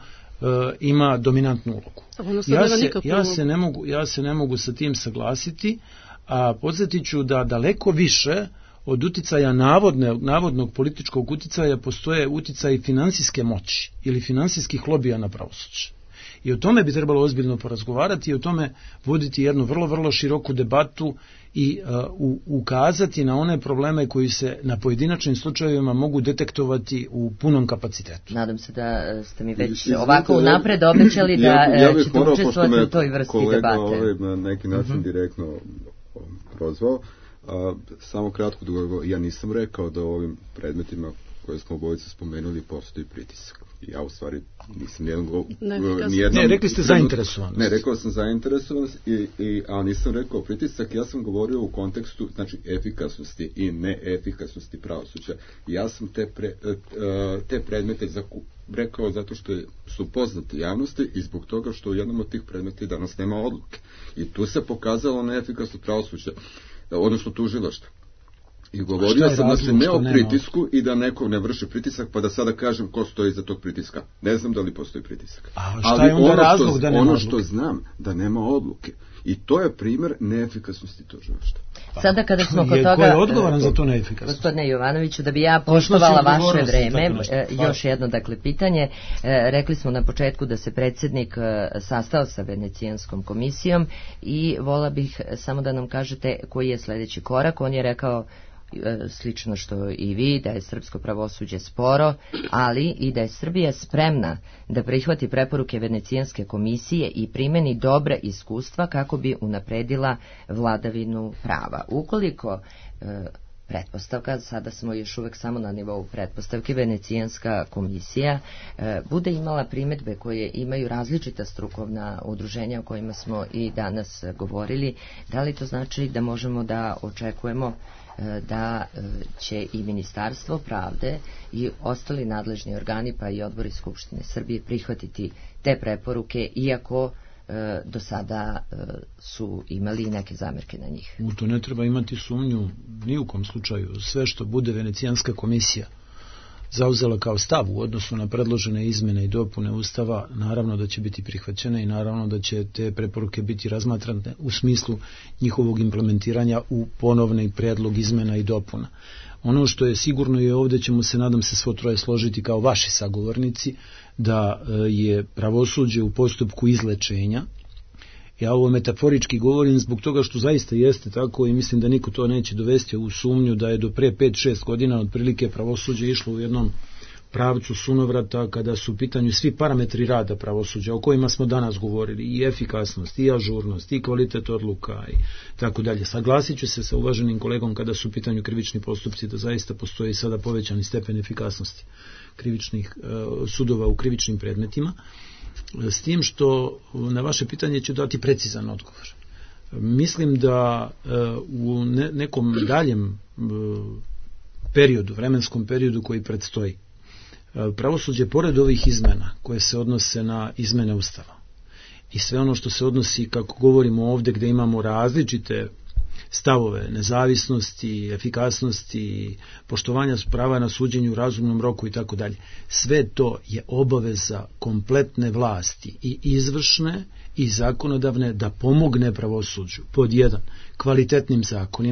ima dominantnu ulogu. Ja se, ja, se ne mogu, ja se ne mogu sa tim saglasiti, a podsjetit ću da daleko više od uticaja navodne, navodnog političkog uticaja postoje uticaji finansijske moći ili finansijskih lobija na pravosuđe. I o tome bi trebalo ozbiljno porazgovarati i o tome voditi jednu vrlo, vrlo široku debatu i uh, ukazati na one probleme koji se na pojedinačnim slučajevima mogu detektovati u punom kapacitetu. Nadam se da ste mi već ovako unapred obećali da ja, ja ćete učestvovati u toj vrsti debate. Ja bih morao, pošto me kolega na neki način uh-huh. direktno prozvao, a, samo kratko dugo, ja nisam rekao da ovim predmetima koje smo obojice spomenuli postoji pritisak. Ja u stvari nisam nijednom... Ne, nijednom, ne, rekli ste zainteresovanost. Ne, rekao sam zainteresovanost, i, i, a nisam rekao pritisak, ja sam govorio u kontekstu, znači, efikasnosti i neefikasnosti pravosuđa. Ja sam te, pre, te predmete zaku, rekao zato što su poznati javnosti i zbog toga što u jednom od tih predmeta danas nema odluke. I tu se pokazalo neefikasnost pravosuđa, odnosno tužilaštva. I govorio sam da se ne o pritisku nema... i da neko ne vrši pritisak, pa da sada kažem ko stoji za tog pritiska. Ne znam da li postoji pritisak. A šta je onda razlog što, da nema ono odluke? Što znam, da nema odluke. I to je primjer neefikasnosti tužilaštva. Pa, sada kada smo kod toga... Ko je odgovoran za to neefikasnost? Gospodine Jovanoviću, da bi ja poštovala vaše vreme, još jedno dakle pitanje. Rekli smo na početku da se predsjednik sastao sa Venecijanskom komisijom i vola bih samo da nam kažete koji je sljedeći korak. On je rekao slično što i vi, da je srpsko pravosuđe sporo, ali i da je Srbija spremna da prihvati preporuke Venecijanske komisije i primeni dobre iskustva kako bi unapredila vladavinu prava. Ukoliko e, pretpostavka, sada smo još uvek samo na nivou pretpostavke, Venecijanska komisija e, bude imala primedbe koje imaju različita strukovna udruženja o kojima smo i danas govorili, da li to znači da možemo da očekujemo da će i Ministarstvo pravde i ostali nadležni organi pa i odbori Skupštine Srbije prihvatiti te preporuke, iako e, do sada e, su imali neke zamerke na njih? U to ne treba imati sumnju ni u kom slučaju. Sve što bude Venecijanska komisija zauzela kao stav u odnosu na predložene izmene i dopune Ustava, naravno da će biti prihvaćene i naravno da će te preporuke biti razmatrane u smislu njihovog implementiranja u ponovni predlog izmena i dopuna. Ono što je sigurno i ovdje ćemo se, nadam se, svo troje složiti kao vaši sagovornici, da je pravosuđe u postupku izlečenja. Ja ovo metaforički govorim zbog toga što zaista jeste tako i mislim da niko to neće dovesti u sumnju da je do pre pet šest godina otprilike pravosuđe išlo u jednom pravcu sunovrata kada su u pitanju svi parametri rada pravosuđa o kojima smo danas govorili, i efikasnost, i ažurnost, i kvalitet odluka i tako dalje. Saglasit ću se sa uvaženim kolegom kada su u pitanju krivični postupci da zaista postoji sada povećani stepen efikasnosti krivičnih uh, sudova u krivičnim predmetima. S tim što na vaše pitanje ću dati precizan odgovor. Mislim da u nekom daljem periodu, vremenskom periodu koji predstoji, pravosuđe pored ovih izmena koje se odnose na izmene Ustava i sve ono što se odnosi, kako govorimo ovdje, gdje imamo različite stavove nezavisnosti, efikasnosti, poštovanja prava na suđenju u razumnom roku i tako dalje. Sve to je obaveza kompletne vlasti, i izvršne i zakonodavne, da pomogne pravosuđu pod jedan kvalitetnim zakonima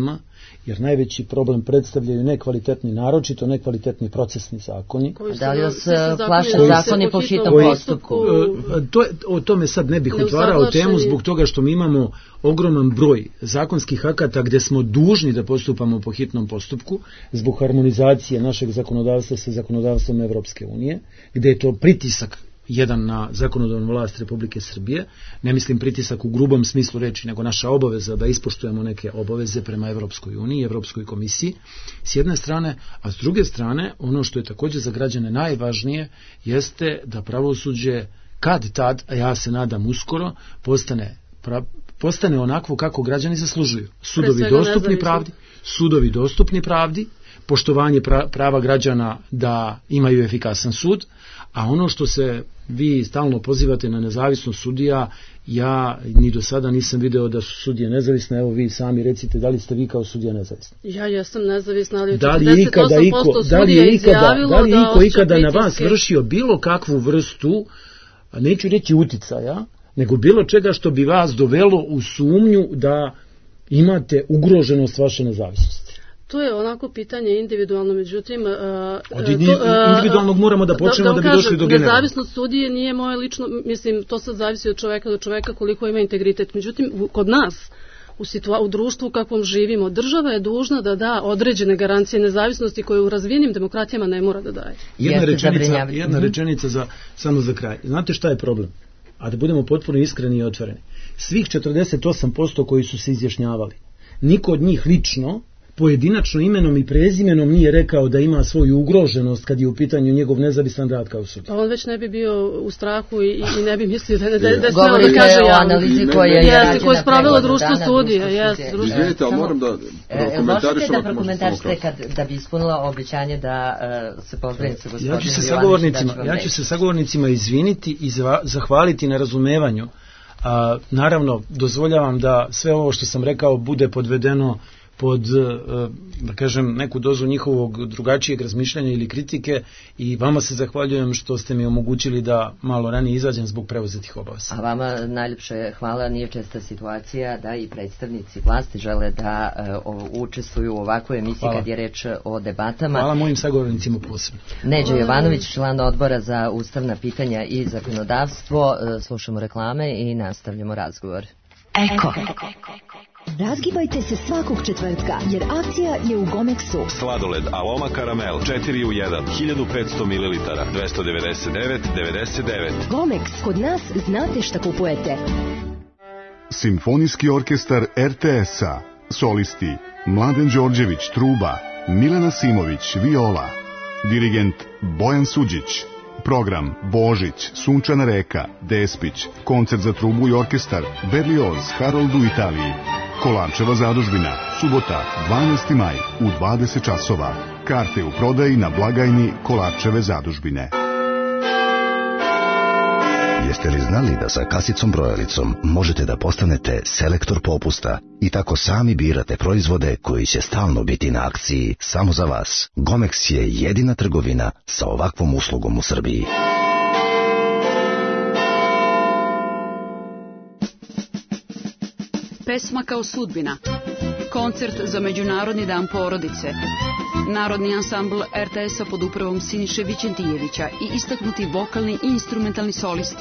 jer najveći problem predstavljaju nekvalitetni, naročito nekvalitetni procesni zakoni. Da li vas plaše zakoni po hitnom postupku? To, o tome sad ne bih otvarao temu zbog toga što mi imamo ogroman broj zakonskih akata gde smo dužni da postupamo po hitnom postupku zbog harmonizacije našeg zakonodavstva sa zakonodavstvom Evropske unije, gde je to pritisak jedan na zakonodavnu vlast Republike Srbije, ne mislim pritisak u grubom smislu reči, nego naša obaveza da ispoštujemo neke obaveze prema Evropskoj uniji i Evropskoj komisiji, s jedne strane, a s druge strane, ono što je također za građane najvažnije, jeste da pravosuđe kad tad, a ja se nadam uskoro, postane, pra, postane onakvo kako građani zaslužuju. Sudovi dostupni pravdi, sudovi dostupni pravdi, poštovanje pra, prava građana da imaju efikasan sud, a ono što se vi stalno pozivate na nezavisnost sudija, ja ni do sada nisam video da su sudije nezavisne. Evo vi sami recite, da li ste vi kao sudija nezavisni? Ja jesam nezavisna, ali da li je ikada iko, da li je ikada, da li je iko ikada na vas vršio bilo kakvu vrstu, neću reći uticaja, nego bilo čega što bi vas dovelo u sumnju da imate ugroženost vaše nezavisnosti? To je onako pitanje individualno, međutim... Uh, Od individualnog moramo da počnemo da, da, da bi došli do generalnog. Nezavisnost sudije nije moje lično, mislim, to sad zavisi od čoveka do čoveka koliko ima integritet. Međutim, kod nas, u, situa- u društvu u kakvom živimo, država je dužna da da određene garancije nezavisnosti koje u razvijenim demokratijama ne mora da daje. Jedna rečenica, jedna rečenica za, samo za kraj. Znate šta je problem? A da budemo potpuno iskreni i otvoreni. Svih četrdeset osam posto koji su se izjašnjavali, niko od njih lično pojedinačno imenom i prezimenom nije rekao da ima svoju ugroženost kad je u pitanju njegov nezavisan rad kao sud. Pa on već ne bi bio u strahu i, i ne bi mislio da, da, da, da smelo da kaže o analizi koja je rađena koje je spravilo društvo sudija. Izvinite, ali moram da prokomentarišem. Da prokomentarišete kad da bi ispunila obećanje da uh, se pozdravim sa gospodinom ja ću se sagovornicima, ja ću se sagovornicima izviniti i zahvaliti na razumevanju. A, naravno, dozvoljavam da sve ovo što sam rekao bude podvedeno pod, da kažem, neku dozu njihovog drugačijeg razmišljanja ili kritike i vama se zahvaljujem što ste mi omogućili da malo ranije izađem zbog preuzetih obaveza. A vama najljepše hvala, nije česta situacija da i predstavnici vlasti žele da uh, učestvuju u ovakvoj emisiji hvala. Kad je reč o debatama. Hvala mojim sagovornicima posebno. Neđo Jovanović, član odbora za ustavna pitanja i zakonodavstvo. Uh, slušamo reklame i nastavljamo razgovor. Eko. Razgibajte se svakog četvrtka, jer akcija je u Gomexu. Sladoled Aloma Karamel četiri u jedan, hiljadu petsto mililitara, dvesta devedeset devet devedeset devet. Gomex, kod nas znate šta kupujete. Simfonijski orkestar er te es-a. Solisti Mladen Đorđević, truba, Milena Simović, viola. Dirigent Bojan Suđić. Program Božić, Sunčana reka, Despić, koncert za trubu i orkestar, Berlioz, Harold u Italiji. Kolarčeva zadužbina, subota, dvanaesti maj, u dvadeset časova. Karte u prodaji na blagajni Kolarčeve zadužbine. Jeste li znali da sa kasicom brojalicom možete da postanete selektor popusta i tako sami birate proizvode koji će stalno biti na akciji samo za vas? Gomex je jedina trgovina sa ovakvom uslugom u Srbiji. Pesma kao sudbina. Koncert za Međunarodni dan porodice. Narodni ansambl er te es-a pod upravom Siniše Vićentijevića i istaknuti vokalni i instrumentalni solisti.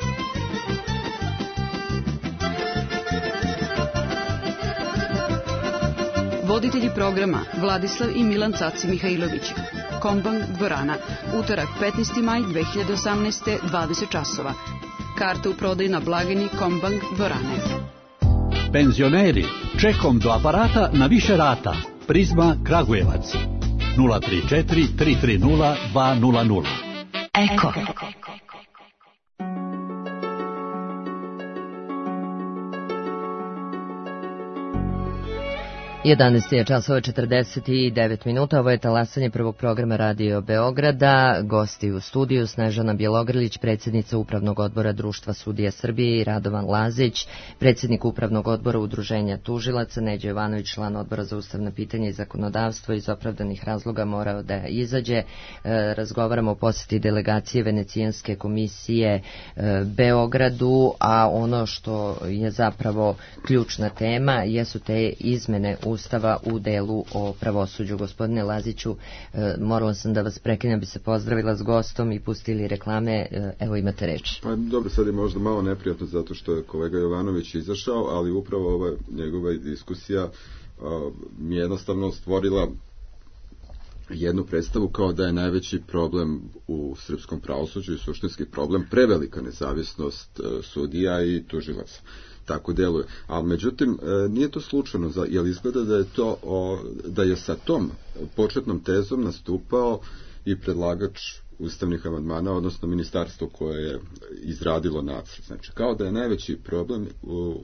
Voditelji programa Vladislav i Milan Caci Mihajlović. Kombang dvorana. Utorak petnaesti maj dve hiljade osamnaeste. dvadeset časova. Karte u prodaju na blagajni Kombang dvorane. Penzioneri, čekom do aparata na više rata. Prizma Kragujevac. nula tri četiri tri tri nula dva nula nula. Eko. jedanaest je časova četrdeset devet minuta, ovo je talasanje prvog programa Radio Beograda. Gosti u studiju Snežana Bjelogrlić, predsjednica Upravnog odbora Društva sudija Srbije, i Radovan Lazić, predsjednik Upravnog odbora Udruženja tužilaca. Neđo Jovanović, član odbora za ustavna pitanja i zakonodavstvo, iz opravdanih razloga morao da izađe. E, razgovaramo o posjeti delegacije Venecijanske komisije e, Beogradu, a ono što je zapravo ključna tema jesu te izmene u Ustava u delu o pravosuđu. Gospodine Laziću, morala sam da vas prekinem, bi se pozdravila s gostom i pustili reklame. Evo, imate reč. Pa dobro, sad je možda malo neprijatno zato što je kolega Jovanović izašao, ali upravo ova njegova diskusija a, mi je jednostavno stvorila jednu predstavu kao da je najveći problem u srpskom pravosuđu i suštinski problem prevelika nezavisnost e, sudija i tužilaca. Tako deluje. Ali međutim, e, nije to slučajno, jer izgleda da je to o, da je sa tom početnom tezom nastupao i predlagač ustavnih amandmana, odnosno ministarstvo koje je izradilo nacrt. Znači, kao da je najveći problem u,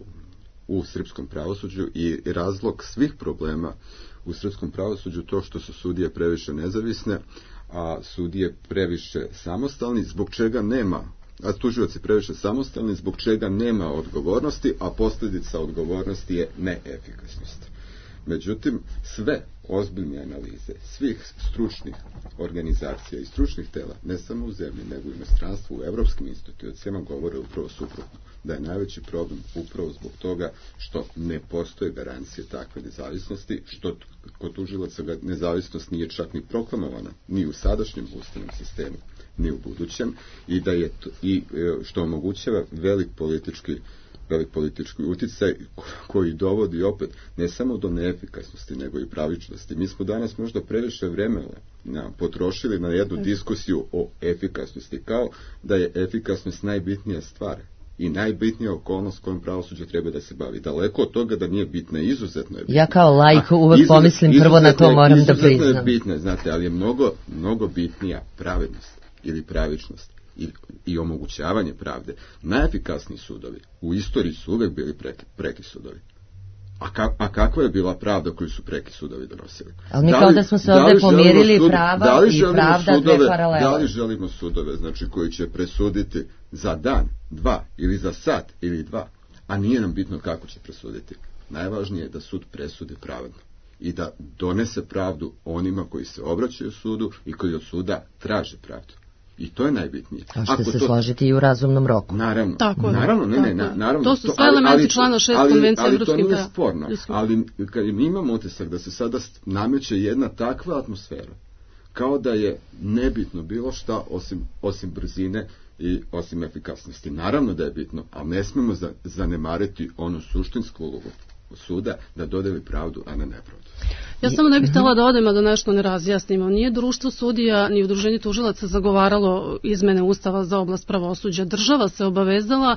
u srpskom pravosuđu i razlog svih problema u srpskom pravosuđu to što su sudije previše nezavisne, a sudije previše samostalni, zbog čega nema, a tužioci previše samostalni, zbog čega nema odgovornosti, a posljedica odgovornosti je neefikasnost. Međutim, sve ozbiljne analize svih stručnih organizacija i stručnih tela, ne samo u zemlji, nego i u inostranstvu, u evropskim institucijama, govore upravo suprotno. Da je najveći problem upravo zbog toga što ne postoje garancije takve nezavisnosti, što kod tužilaca nezavisnost nije čak ni proklamovana, ni u sadašnjem ustavnom sistemu, ni u budućem, i da je to, i što omogućava velik politički velik politički uticaj koji dovodi opet ne samo do neefikasnosti, nego i pravičnosti. Mi smo danas možda previše vremena na, potrošili na jednu diskusiju o efikasnosti, kao da je efikasnost najbitnija stvar i najbitnija okolnost kojom pravosuđe treba da se bavi. Daleko od toga da nije bitna, izuzetno je bitna. Ja kao laik uvek pomislim prvo na to, moram da priznam. Izuzetno je bitna, znate, ali je mnogo, mnogo bitnija pravednost ili pravičnost i, i omogućavanje pravde. Najefikasniji sudovi u istoriji su uvek bili preki, preki sudovi. A, ka, a kakva je bila pravda koju su preki sudovi donosili? Ali mi da li, kao da smo se ovdje pomirili sud, prava da i pravda sudove, dve paralele. Da li želimo sudove, znači, koji će presuditi za dan, dva, ili za sat, ili dva, a nije nam bitno kako će presuditi. Najvažnije je da sud presudi pravedno i da donese pravdu onima koji se obraćaju sudu i koji od suda traže pravdu. I to je najbitnije. A ćete se to složiti i u razumnom roku. Naravno. Tako naravno, ne, ne, ne, naravno. To su sve elementi člana šest konvencije evropskih prava. Ali to nije sporno. Ali kad imamo utisak da se sada nameće jedna takva atmosfera, kao da je nebitno bilo šta osim, osim brzine i osim efikasnosti. Naravno da je bitno, ali ne smemo zanemariti onu suštinsku ulogu suda da dodeli pravdu, a ne nepravdu. Ja samo ne bih htjela da odem, a da nešto ne razjasnimo. Nije društvo sudija ni udruženje tužilaca zagovaralo izmene Ustava za oblast pravosuđa. Država se obavezala,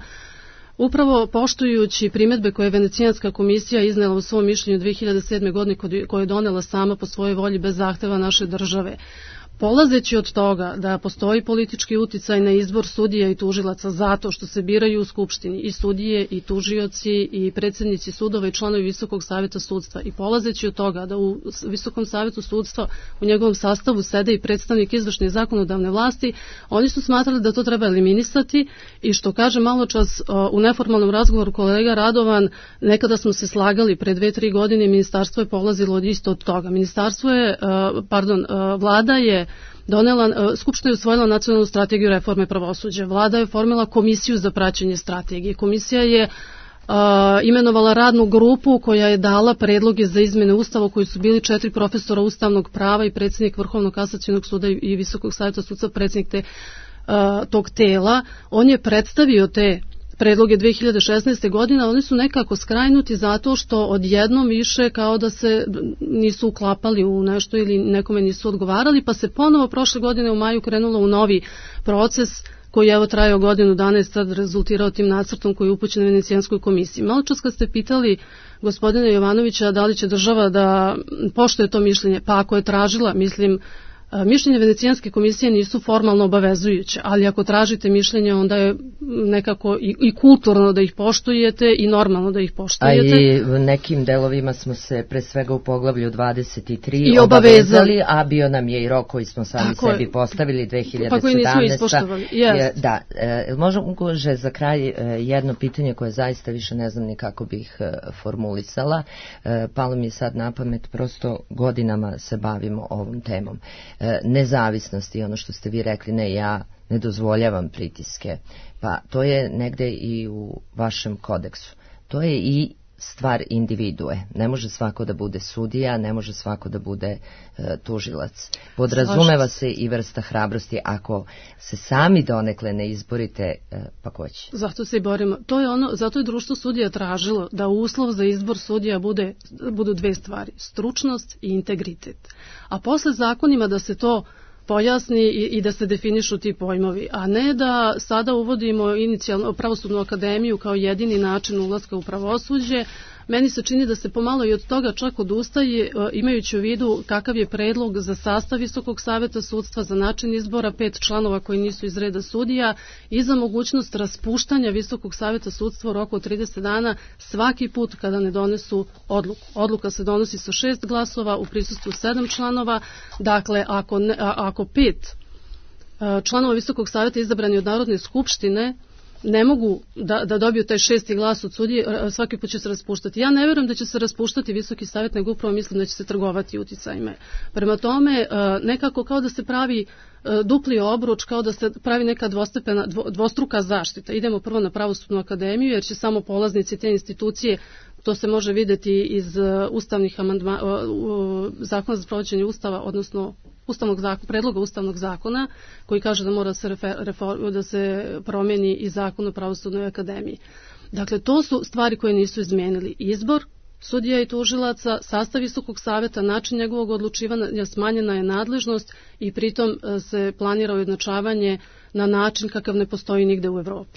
upravo poštujući primjedbe koje je Venecijanska komisija iznela u svom mišljenju dve hiljade sedme. godine, koje je donela sama po svojoj volji bez zahteva naše države. Polazeći od toga da postoji politički uticaj na izbor sudija i tužilaca zato što se biraju u Skupštini i sudije i tužioci i predsjednici sudova i članovi Visokog savjeta sudstva, i polazeći od toga da u Visokom savjetu sudstva u njegovom sastavu sede i predstavnik izvršne i zakonodavne vlasti, oni su smatrali da to treba eliminisati, i što kaže malo čas u neformalnom razgovoru kolega Radovan, nekada smo se slagali pre dve, tri godine, ministarstvo je polazilo od isto od toga. Ministarstvo je, pardon, vlada je donela, Skupština je usvojila nacionalnu strategiju reforme pravosuđa. Vlada je formila komisiju za praćenje strategije. Komisija je uh, imenovala radnu grupu koja je dala predloge za izmene Ustava, koji su bili četiri profesora ustavnog prava i predsjednik Vrhovnog kasacionog suda i Visokog savjeta sudstva, predsjednik te, uh, tog tela. On je predstavio te predloge dve hiljade šesnaeste. godine, oni su nekako skrajnuti zato što odjednom više kao da se nisu uklapali u nešto ili nekome nisu odgovarali, pa se ponovo prošle godine u maju krenulo u novi proces koji je evo trajao godinu dana i sad rezultirao tim nacrtom koji je upućen Venecijanskoj komisiji. Malo čas kad ste pitali gospodina Jovanovića da li će država da poštuje to mišljenje, pa ako je tražila, mislim, mišljenje Venecijanske komisije nisu formalno obavezujuće, ali ako tražite mišljenje, onda je nekako i, i kulturno da ih poštujete i normalno da ih poštujete. A i u nekim delovima smo se pre svega u poglavlju dvadeset tri I obavezali, a bio nam je i rok koji smo sami Tako sebi je. postavili dve hiljade sedamnaeste. Pa koji nismo ispoštovali. Yes. Da, e, možemo že za kraj e, jedno pitanje koje zaista više ne znam ni kako bih e, formulisala. E, palo mi je sad na pamet, prosto godinama se bavimo ovom temom. Nezavisnost i ono što ste vi rekli, ne, ja ne dozvoljavam pritiske, pa to je negde i u vašem kodeksu. To je i stvar individue. Ne može svako da bude sudija, ne može svako da bude e, tužilac. Podrazumeva se i vrsta hrabrosti. Ako se sami donekle ne izborite, e, pa ko će? Zato se i borimo. To je ono, zato je društvo sudija tražilo da uslov za izbor sudija bude, budu dve stvari. Stručnost i integritet. A posle zakonima da se to pojasni i, i da se definišu ti pojmovi, a ne da sada uvodimo inicijalno pravosudnu akademiju kao jedini način ulaska u pravosuđe. Meni se čini da se pomalo i od toga čak odustaje, imajući u vidu kakav je predlog za sastav Visokog saveta sudstva, za način izbora pet članova koji nisu iz reda sudija i za mogućnost raspuštanja Visokog saveta sudstva u roku od trideset dana svaki put kada ne donesu odluku. Odluka se donosi sa šest glasova u prisustvu sedam članova. Dakle, ako, ne, ako pet članova Visokog saveta izabrani od Narodne skupštine ne mogu da, da dobiju taj šesti glas od sudije, svaki put će se raspuštati. Ja ne vjerujem da će se raspuštati Visoki savjet, nego upravo mislim da će se trgovati uticajima. Prema tome, nekako kao da se pravi dupli obruč, kao da se pravi neka dvostepena, dvostruka zaštita. Idemo prvo na pravosudnu akademiju, jer će samo polaznici te institucije, to se može vidjeti iz ustavnih amandma, zakona za sprovođenje ustava, odnosno ustavnog zakona, predloga ustavnog zakona koji kaže da mora se reform, da se promijeni i zakon o pravosudnoj akademiji. Dakle, to su stvari koje nisu izmijenili. Izbor sudija i tužilaca, sastav Visokog saveta, način njegovog odlučivanja, smanjena je nadležnost i pritom se planira ujednačavanje na način kakav ne postoji nigde u Evropi.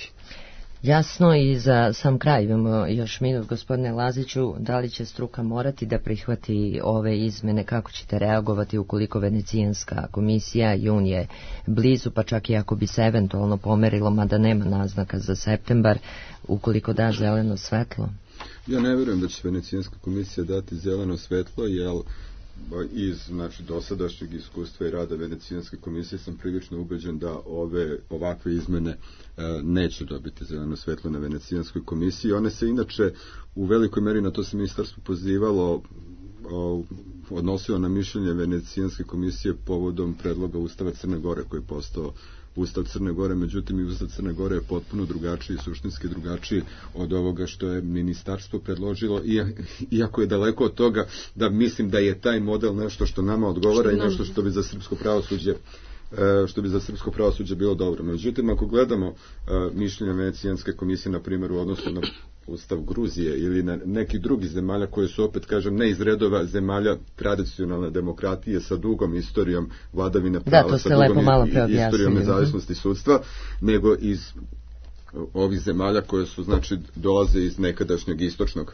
Jasno, i za sam kraj imamo još minut, gospodine Laziću, da li će struka morati da prihvati ove izmene, kako ćete reagovati ukoliko Venecijanska komisija, jun je blizu, pa čak i ako bi se eventualno pomerilo, mada nema naznaka za septembar, ukoliko da zeleno svetlo? Ja ne vjerujem da će Venecijanska komisija dati zeleno svetlo, jer iz znači, dosadašnjeg iskustva i rada Venecijanske komisije sam prilično ubeđen da ove ovakve izmene e, neće dobiti zeleno svetlo na Venecijanskoj komisiji. One se inače u velikoj meri, na to se ministarstvo pozivalo, o, odnosilo na mišljenje Venecijanske komisije povodom predloga Ustava Crne Gore koji je postao Ustav Crne Gore, međutim i Ustav Crne Gore je potpuno drugačiji, suštinski drugačiji od ovoga što je ministarstvo predložilo, iako je daleko od toga da mislim da je taj model nešto što nama odgovara i nešto što bi za srpsko pravosuđe što bi za srpsko pravosuđe bilo dobro. Međutim, ako gledamo mišljenja Venecijanske komisije, na primjer, u odnosu na Ustav Gruzije ili na nekih drugih zemalja koje su, opet kažem, ne iz redova zemalja tradicionalne demokratije sa dugom istorijom vladavine prava, da, sa dugom istorijom nezavisnosti sudstva, nego iz ovih zemalja koje su, znači, dolaze iz nekadašnjeg istočnog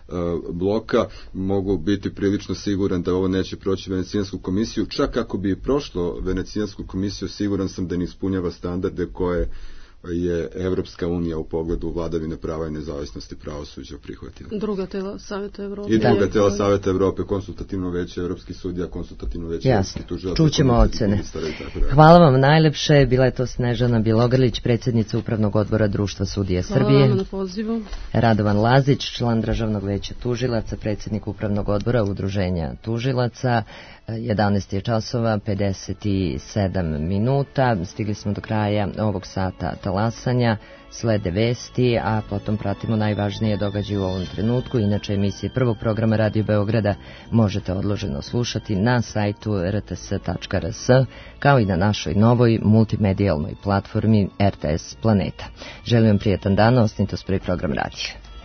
bloka, mogu biti prilično siguran da ovo neće proći Venecijansku komisiju. Čak ako bi prošlo Venecijansku komisiju, siguran sam da ne ispunjava standarde koje je Evropska unija u pogledu vladavine prava i nezavisnosti pravosuđa prihvatila. Druga tela Saveta Evrope. I druga tela Saveta Evrope, konsultativno veće evropskih sudija, konsultativno veće evropskih tužilaca. Čućemo ocene. Hvala vam najlepše. Bila je to Snežana Bjelogrlić, predsjednica Upravnog odbora Društva sudija Srbije. Hvala vam na pozivu. Radovan Lazić, član Državnog veća tužilaca, predsjednik Upravnog odbora Udruženja tužilaca. jedanaest je časova, pedeset sedam minuta. Stigli smo do kraja ovog sata talasanja. Slede vesti, a potom pratimo najvažnije događaje u ovom trenutku. Inače, emisije prvog programa Radio Beograda možete odloženo slušati na sajtu r t s tačka r s, kao i na našoj novoj multimedijalnoj platformi R T S Planeta. Želim vam prijetan dan, ostanite uz prvi program radija.